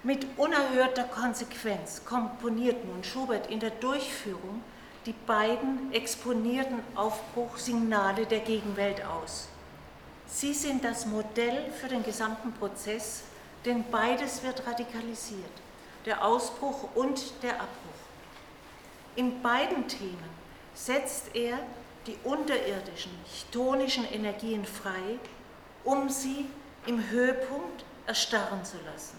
Mit unerhörter Konsequenz komponiert nun Schubert in der Durchführung die beiden exponierten Aufbruchssignale der Gegenwelt aus. Sie sind das Modell für den gesamten Prozess, denn beides wird radikalisiert, der Ausbruch und der Abbruch. In beiden Themen setzt er die unterirdischen, chthonischen Energien frei, um sie im Höhepunkt erstarren zu lassen.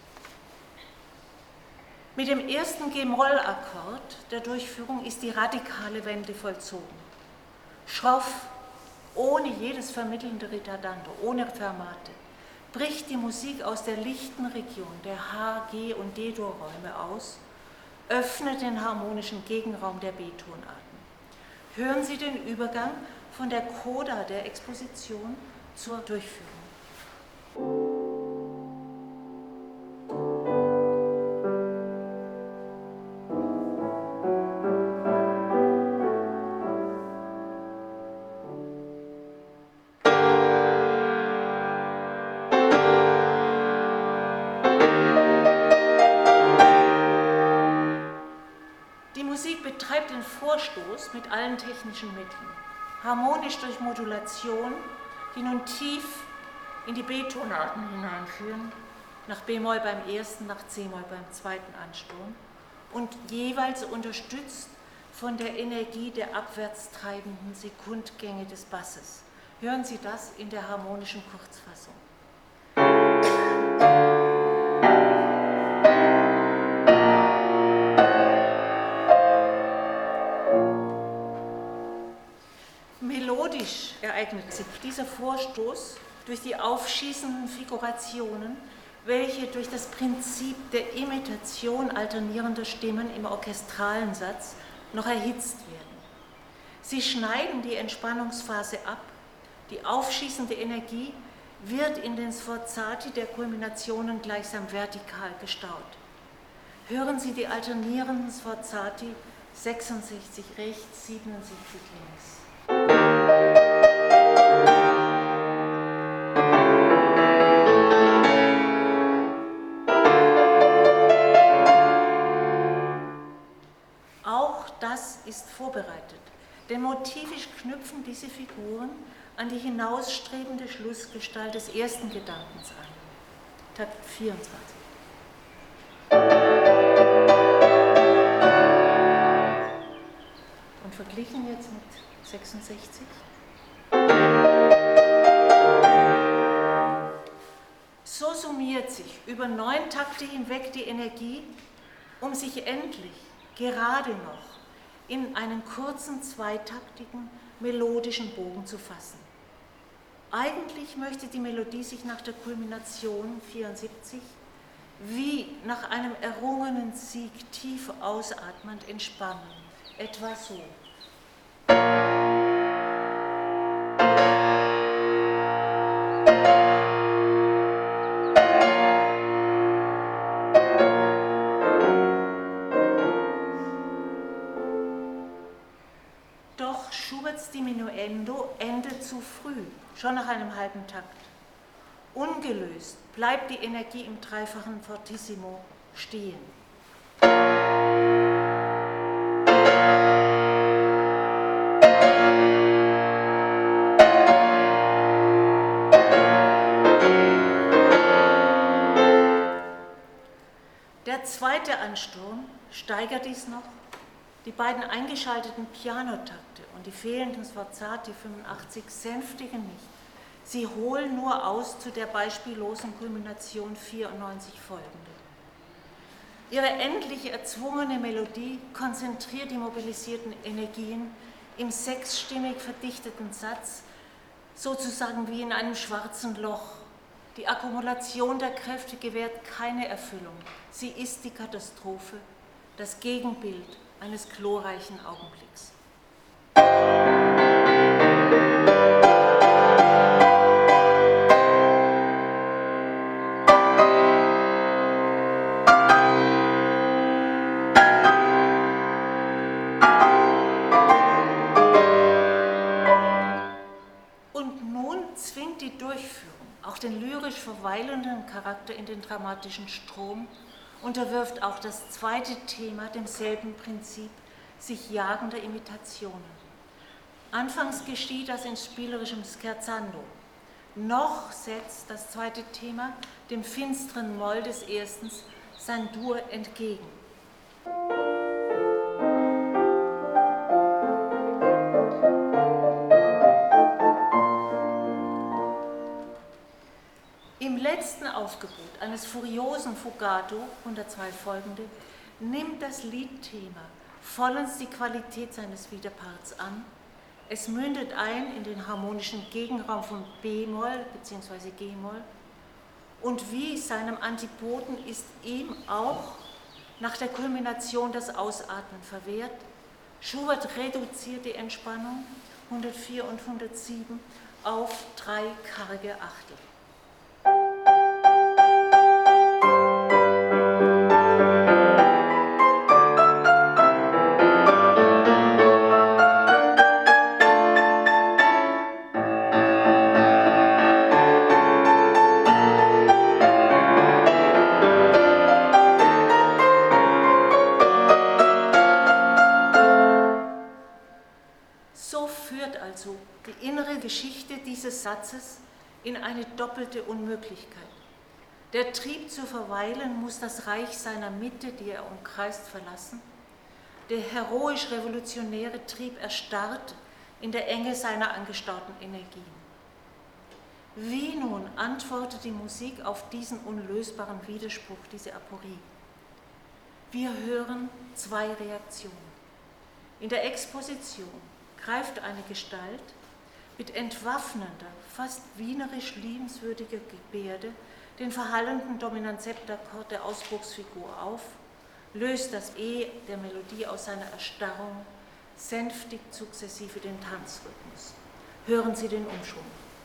Mit dem ersten G-Moll-Akkord der Durchführung ist die radikale Wende vollzogen. Schroff, ohne jedes vermittelnde Ritardando, ohne Fermate, bricht die Musik aus der lichten Region der H-, G- und D-Dur-Räume aus, öffnet den harmonischen Gegenraum der B-Tonarten. Hören Sie den Übergang von der Coda der Exposition zur Durchführung. Betreibt den Vorstoß mit allen technischen Mitteln, harmonisch durch Modulation, die nun tief in die B-Tonarten hineinführen, nach B-Moll beim ersten, nach C-Moll beim zweiten Ansturm und jeweils unterstützt von der Energie der abwärts treibenden Sekundgänge des Basses. Hören Sie das in der harmonischen Kurzfassung. Melodisch ereignet sich dieser Vorstoß durch die aufschießenden Figurationen, welche durch das Prinzip der Imitation alternierender Stimmen im orchestralen Satz noch erhitzt werden. Sie schneiden die Entspannungsphase ab, die aufschießende Energie wird in den Sforzati der Kulminationen gleichsam vertikal gestaut. Hören Sie die alternierenden Sforzati 66 rechts, 77 links. Auch das ist vorbereitet, denn motivisch knüpfen diese Figuren an die hinausstrebende Schlussgestalt des ersten Gedankens an. Takt 24. Und verglichen jetzt mit 66. So summiert sich über 9 Takte hinweg die Energie, um sich endlich gerade noch in einen kurzen, zweitaktigen, melodischen Bogen zu fassen. Eigentlich möchte die Melodie sich nach der Kulmination 74 wie nach einem errungenen Sieg tief ausatmend entspannen, etwa so. Doch Schuberts Diminuendo endet zu früh, schon nach einem halben Takt. Ungelöst bleibt die Energie im dreifachen Fortissimo stehen. Der zweite Ansturm steigert dies noch. Die beiden eingeschalteten Pianotakte und die fehlenden Sforzati 85 sänftigen nicht. Sie holen nur aus zu der beispiellosen Kulmination 94 folgende. Ihre endlich erzwungene Melodie konzentriert die mobilisierten Energien im sechsstimmig verdichteten Satz, sozusagen wie in einem schwarzen Loch. Die Akkumulation der Kräfte gewährt keine Erfüllung. Sie ist die Katastrophe, das Gegenbild eines glorreichen Augenblicks. Und nun zwingt die Durchführung auch den lyrisch verweilenden Charakter in den dramatischen Strom unterwirft auch das zweite Thema demselben Prinzip sich jagender Imitationen. Anfangs geschieht das in spielerischem Scherzando. Noch setzt das zweite Thema dem finsteren Moll des ersten sein Dur entgegen. Im letzten Aufgebot eines furiosen Fugato, 102 folgende, nimmt das Liedthema vollends die Qualität seines Widerparts an. Es mündet ein in den harmonischen Gegenraum von B-Moll bzw. G-Moll und wie seinem Antipoden ist ihm auch nach der Kulmination das Ausatmen verwehrt. Schubert reduziert die Entspannung 104 und 107 auf 3 karge Achtel. Die innere Geschichte dieses Satzes in eine doppelte Unmöglichkeit. Der Trieb zu verweilen muss das Reich seiner Mitte, die er umkreist, verlassen. Der heroisch-revolutionäre Trieb erstarrt in der Enge seiner angestauten Energien. Wie nun antwortet die Musik auf diesen unlösbaren Widerspruch, diese Aporie? Wir hören 2 Reaktionen. In der Exposition greift eine Gestalt mit entwaffnender, fast wienerisch liebenswürdiger Gebärde den verhallenden Dominant-Septakkord der Ausbruchsfigur auf, löst das E der Melodie aus seiner Erstarrung, sänftigt sukzessive den Tanzrhythmus. Hören Sie den Umschwung.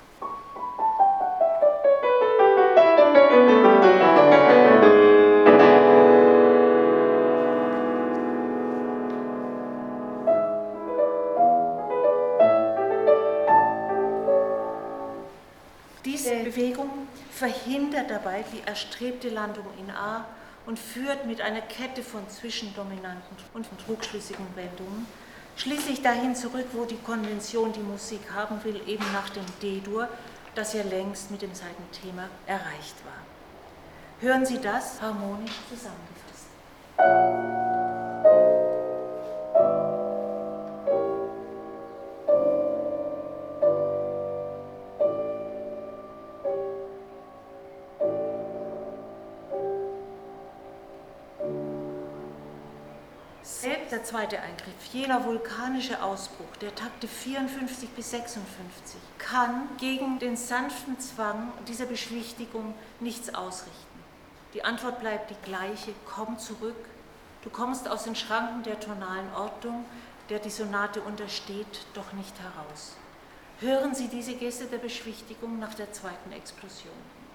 Diese Bewegung verhindert dabei die erstrebte Landung in A und führt mit einer Kette von zwischendominanten und trugschlüssigen Wendungen schließlich dahin zurück, wo die Konvention die Musik haben will, eben nach dem D-Dur, das ja längst mit dem Saitenthema erreicht war. Hören Sie das harmonisch zusammengefasst. Selbst der zweite Eingriff, jener vulkanische Ausbruch der Takte 54 bis 56, kann gegen den sanften Zwang dieser Beschwichtigung nichts ausrichten. Die Antwort bleibt die gleiche: Komm zurück, du kommst aus den Schranken der tonalen Ordnung, der die Sonate untersteht, doch nicht heraus. Hören Sie diese Geste der Beschwichtigung nach der zweiten Explosion.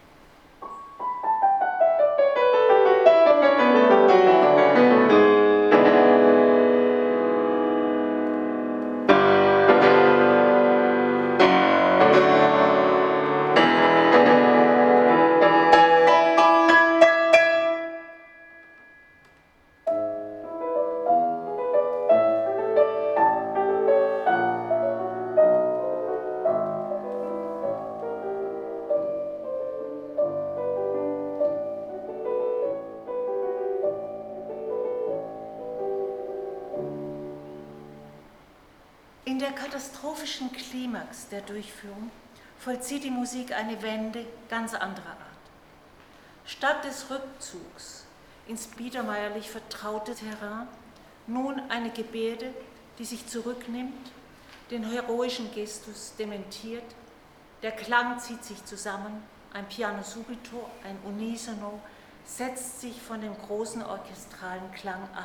In der katastrophischen Klimax der Durchführung vollzieht die Musik eine Wende ganz anderer Art. Statt des Rückzugs ins biedermeierlich vertraute Terrain nun eine Gebärde, die sich zurücknimmt, den heroischen Gestus dementiert, der Klang zieht sich zusammen, ein Piano subito, ein Unisono, setzt sich von dem großen orchestralen Klang ab.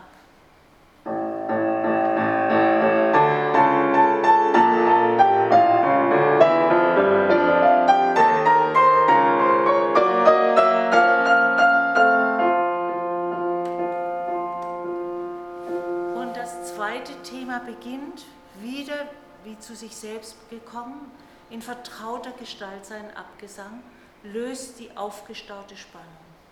Beginnt wieder, wie zu sich selbst gekommen, in vertrauter Gestalt seinen Abgesang, löst die aufgestaute Spannung.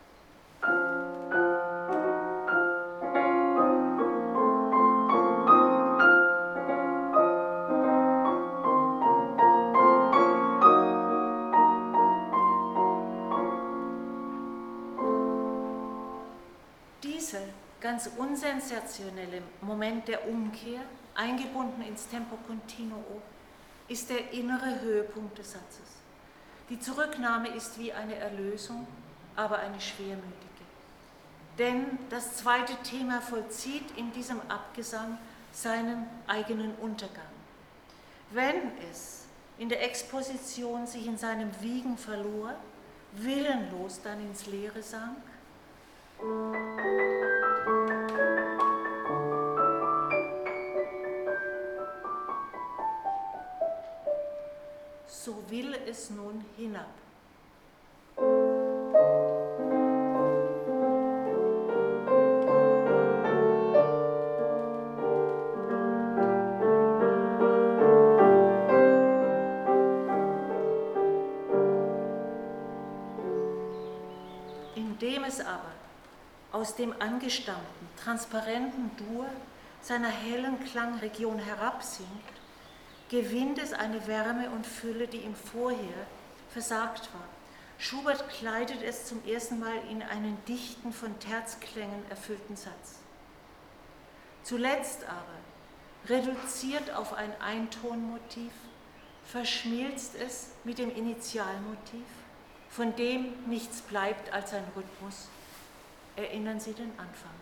Dieser ganz unsensationelle Moment der Umkehr, eingebunden ins Tempo continuo, ist der innere Höhepunkt des Satzes. Die Zurücknahme ist wie eine Erlösung, aber eine schwermütige. Denn das zweite Thema vollzieht in diesem Abgesang seinen eigenen Untergang. Wenn es in der Exposition sich in seinem Wiegen verlor, willenlos dann ins Leere sank, so will es nun hinab. Indem es aber aus dem angestammten, transparenten Dur seiner hellen Klangregion herabsinkt, gewinnt es eine Wärme und Fülle, die ihm vorher versagt war. Schubert kleidet es zum ersten Mal in einen dichten, von Terzklängen erfüllten Satz. Zuletzt aber, reduziert auf ein Eintonmotiv, verschmilzt es mit dem Initialmotiv, von dem nichts bleibt als ein Rhythmus. Erinnern Sie den Anfang.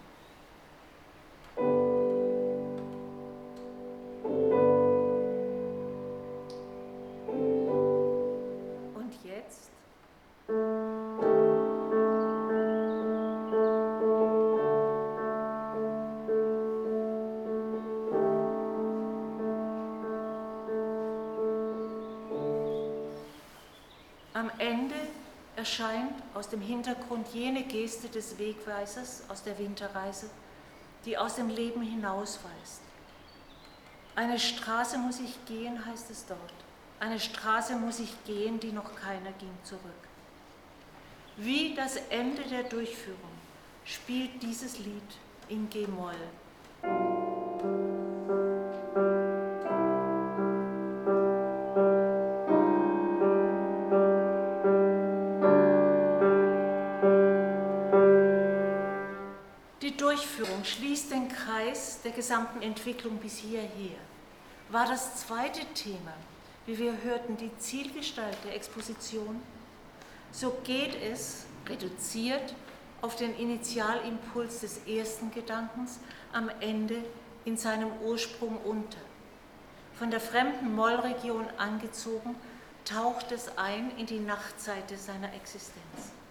Und jetzt? Am Ende erscheint aus dem Hintergrund jene Geste des Wegweisers aus der Winterreise, die aus dem Leben hinausweist. Eine Straße muss ich gehen, heißt es dort. Eine Straße muss ich gehen, die noch keiner ging zurück. Wie das Ende der Durchführung spielt dieses Lied in G-Moll. Schließt den Kreis der gesamten Entwicklung bis hierher. War das zweite Thema, wie wir hörten, die Zielgestalt der Exposition, so geht es, reduziert auf den Initialimpuls des ersten Gedankens, am Ende in seinem Ursprung unter. Von der fremden Mollregion angezogen, taucht es ein in die Nachtseite seiner Existenz.